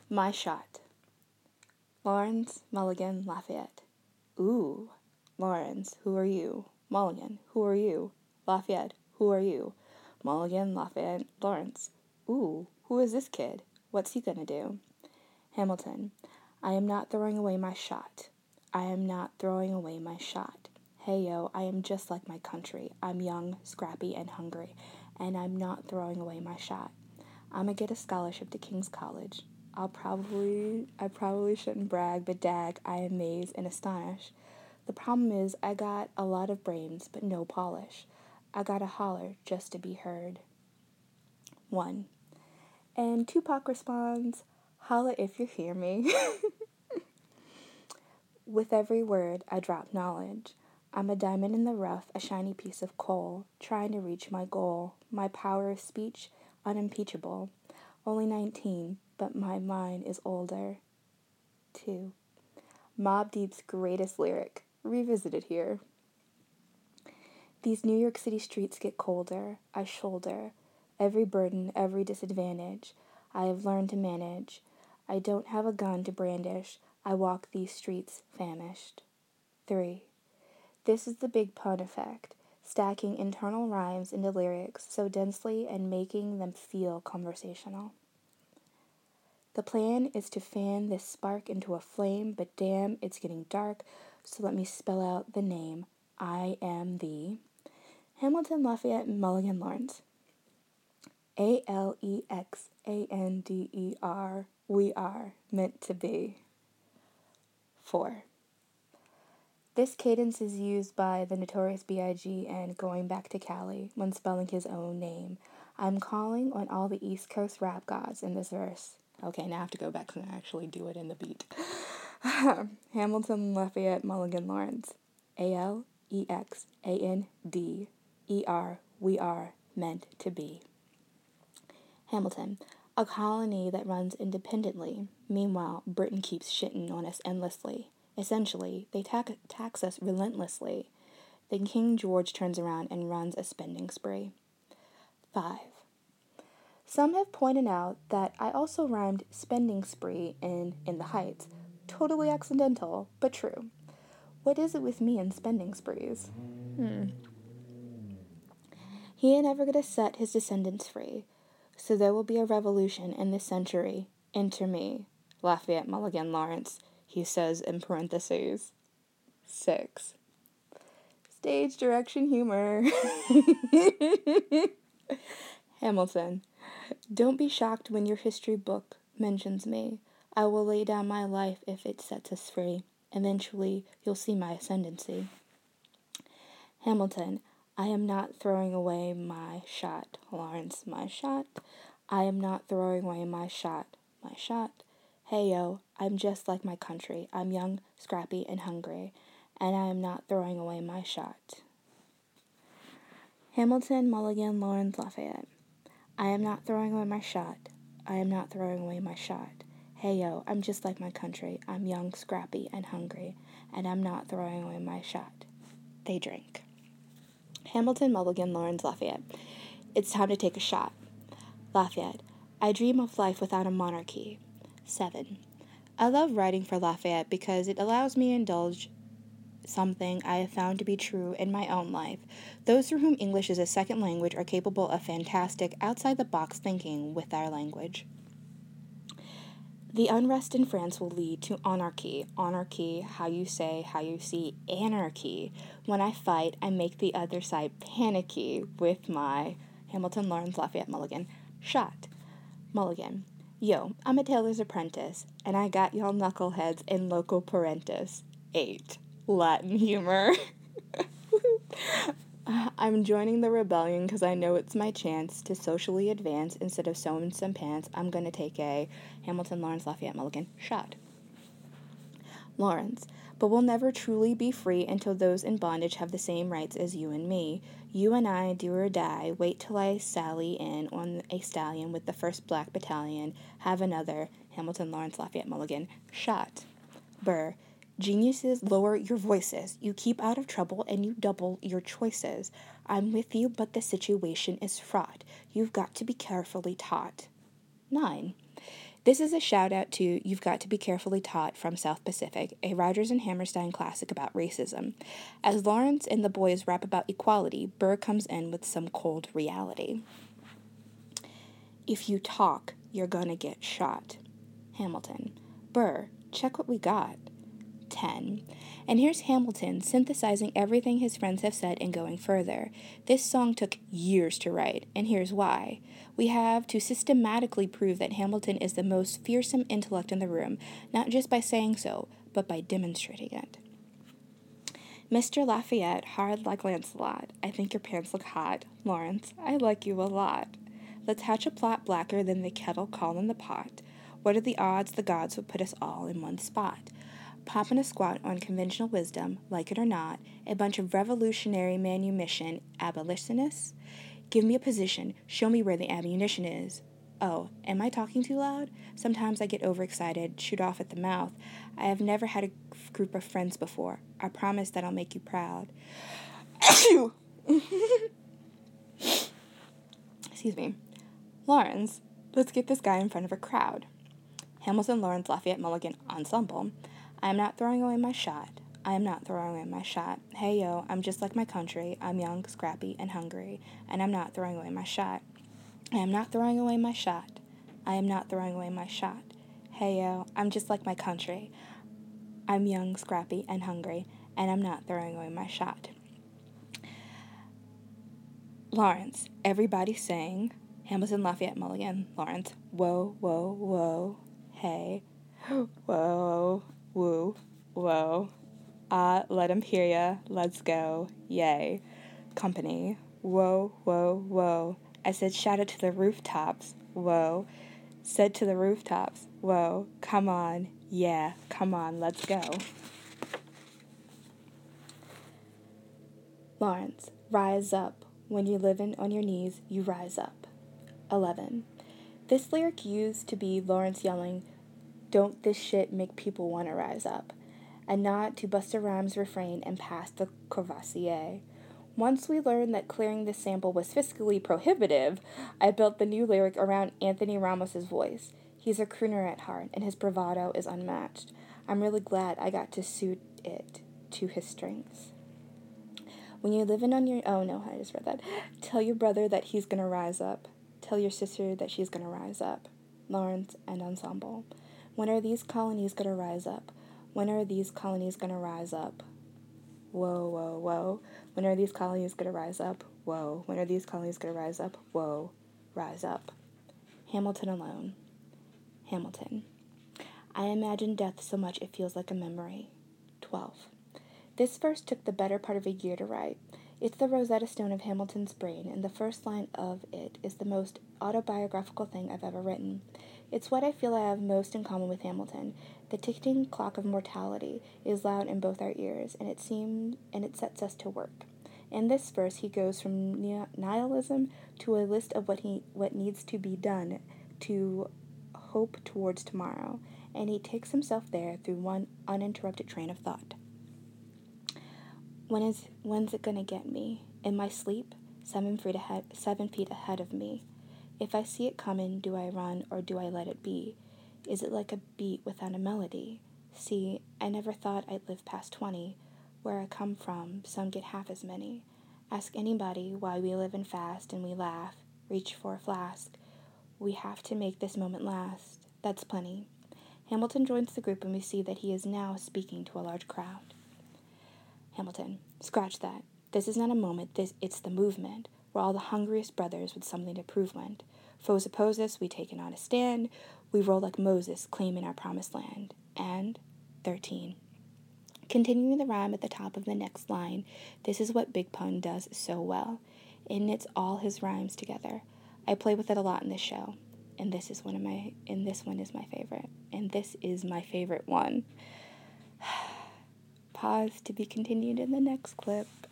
My shot. Lawrence, Mulligan, Lafayette. Ooh. Lawrence, who are you? Mulligan, who are you? Lafayette, who are you? Mulligan, Lafayette, Lawrence. Ooh, who is this kid? What's he gonna do? Hamilton, I am not throwing away my shot. I am not throwing away my shot. Hey yo, I am just like my country. I'm young, scrappy, and hungry, and I'm not throwing away my shot. I'ma get a scholarship to King's College. I probably shouldn't brag, but dag, I amaze and astonish. The problem is I got a lot of brains, but no polish. I gotta holler just to be heard. 1. And Tupac responds, holla if you hear me. With every word, I drop knowledge. I'm a diamond in the rough, a shiny piece of coal, trying to reach my goal. My power of speech, unimpeachable. Only 19, but my mind is older. 2. Mobb Deep's greatest lyric, revisited here. These New York City streets get colder. I shoulder every burden, every disadvantage. I have learned to manage. I don't have a gun to brandish. I walk these streets famished. 3. This is the big pun effect, stacking internal rhymes into lyrics so densely and making them feel conversational. The plan is to fan this spark into a flame, but damn, it's getting dark, so let me spell out the name. I am the Hamilton, Lafayette, Mulligan, Lawrence. ALEXANDER. We are meant to be. 4. This cadence is used by the Notorious B.I.G. and Going Back to Cali when spelling his own name. I'm calling on all the East Coast rap gods in this verse. Okay, now I have to go back and actually do it in the beat. Hamilton, Lafayette, Mulligan, Lawrence. ALEXANDER. We are meant to be. Hamilton, a colony that runs independently. Meanwhile, Britain keeps shitting on us endlessly. Essentially, they tax us relentlessly. Then King George turns around and runs a spending spree. 5. Some have pointed out that I also rhymed spending spree in the Heights. Totally accidental, but true. What is it with me and spending sprees? He ain't ever gonna set his descendants free. So there will be a revolution in this century. Enter me, Lafayette, Mulligan, Lawrence, he says in parentheses. 6. Stage direction humor. Hamilton, don't be shocked when your history book mentions me. I will lay down my life if it sets us free. Eventually, you'll see my ascendancy. Hamilton, I am not throwing away my shot. Lawrence, my shot. I am not throwing away my shot. My shot. Hey yo, I'm just like my country. I'm young, scrappy, and hungry, and I am not throwing away my shot. Hamilton, Mulligan, Lawrence, Lafayette. I am not throwing away my shot. I am not throwing away my shot. Hey yo, I'm just like my country. I'm young, scrappy, and hungry, and I'm not throwing away my shot. They drink. Hamilton, Mulligan, Lawrence, Lafayette. It's time to take a shot. Lafayette. I dream of life without a monarchy. 7. I love writing for Lafayette because it allows me to indulge something I have found to be true in my own life. Those for whom English is a second language are capable of fantastic, outside-the-box thinking with our language. The unrest in France will lead to anarchy. Anarchy, how you say, how you see, anarchy. When I fight, I make the other side panicky with my Hamilton, Lawrence, Lafayette, Mulligan shot. Mulligan, yo, I'm a tailor's apprentice, and I got y'all knuckleheads in loco parentis. 8. Latin humor. I'm joining the rebellion because I know it's my chance to socially advance. Instead of sewing some pants, I'm going to take a Hamilton, Lawrence, Lafayette, Mulligan shot. Lawrence, but we'll never truly be free until those in bondage have the same rights as you and me. You and I, do or die, wait till I sally in on a stallion with the 1st Black Battalion, have another Hamilton, Lawrence, Lafayette, Mulligan shot. Burr, geniuses lower your voices. You keep out of trouble and you double your choices. I'm with you, but the situation is fraught. You've got to be carefully taught. 9. This is a shout out to You've Got to Be Carefully Taught from South Pacific, a Rodgers and Hammerstein classic about racism. As Lawrence and the boys rap about equality, Burr comes in with some cold reality. If you talk, you're gonna get shot. Hamilton. Burr, check what we got. 10. And here's Hamilton synthesizing everything his friends have said and going further. This song took years to write, and here's why. We have to systematically prove that Hamilton is the most fearsome intellect in the room, not just by saying so, but by demonstrating it. Mr. Lafayette, hard like Lancelot. I think your pants look hot. Lawrence, I like you a lot. Let's hatch a plot blacker than the kettle calling the pot. What are the odds the gods would put us all in one spot? Popping a squat on conventional wisdom, like it or not, a bunch of revolutionary manumission abolitionists? Give me a position, show me where the ammunition is. Oh, am I talking too loud? Sometimes I get overexcited, shoot off at the mouth. I have never had a group of friends before. I promise that I'll make you proud. Excuse me. Lawrence, let's get this guy in front of a crowd. Hamilton, Lawrence, Lafayette, Mulligan Ensemble. I am not throwing away my shot. I am not throwing away my shot. Hey yo, I'm just like my country. I'm young, scrappy, and hungry, and I'm not throwing away my shot. I am not throwing away my shot. I am not throwing away my shot. Hey yo, I'm just like my country. I'm young, scrappy, and hungry, and I'm not throwing away my shot. Lawrence, everybody sing. Hamilton, Lafayette, Mulligan, Lawrence. Whoa, whoa, whoa. Hey. Whoa, woo, whoa. Let 'em hear ya. Let's go. Yay. Company. Whoa, whoa, whoa. I said shout it to the rooftops. Whoa. Said to the rooftops. Whoa. Come on. Yeah. Come on. Let's go. Lawrence. Rise up. When you're living on your knees, you rise up. 11. This lyric used to be Lawrence yelling, "Don't this shit make people want to rise up?" A nod to Busta Rhymes' refrain and past the Courvoisier. Once we learned that clearing this sample was fiscally prohibitive, I built the new lyric around Anthony Ramos' voice. He's a crooner at heart, and his bravado is unmatched. I'm really glad I got to suit it to his strengths. When you're living on your... Oh, no, I just read that. Tell your brother that he's gonna rise up. Tell your sister that she's gonna rise up. Lawrence and Ensemble. When are these colonies gonna rise up? When are these colonies gonna rise up? Whoa, whoa, whoa. When are these colonies gonna rise up? Whoa. When are these colonies gonna rise up? Whoa. Rise up. Hamilton alone. Hamilton. I imagine death so much it feels like a memory. 12. This verse took the better part of a year to write. It's the Rosetta Stone of Hamilton's brain, and the first line of it is the most autobiographical thing I've ever written. It's what I feel I have most in common with Hamilton. The ticking clock of mortality is loud in both our ears, and it sets us to work. In this verse, he goes from nihilism to a list of what needs to be done to hope towards tomorrow, and he takes himself there through one uninterrupted train of thought. When's it gonna get me? In my sleep, 7 feet ahead of me. If I see it coming, do I run or do I let it be? Is it like a beat without a melody? See, I never thought I'd live past 20. Where I come from, some get half as many. Ask anybody why we live in fast and we laugh, reach for a flask. We have to make this moment last. That's plenty. Hamilton joins the group and we see that he is now speaking to a large crowd. Hamilton, scratch that. This is not a moment, it's the movement. We're all the hungriest brothers with something to prove went. Foes oppose us, we take an honest stand. We roll like Moses, claiming our promised land. And 13. Continuing the rhyme at the top of the next line, this is what Big Pun does so well. It knits all his rhymes together. I play with it a lot in this show, and this one is my favorite. And this is my favorite one. Pause to be continued in the next clip.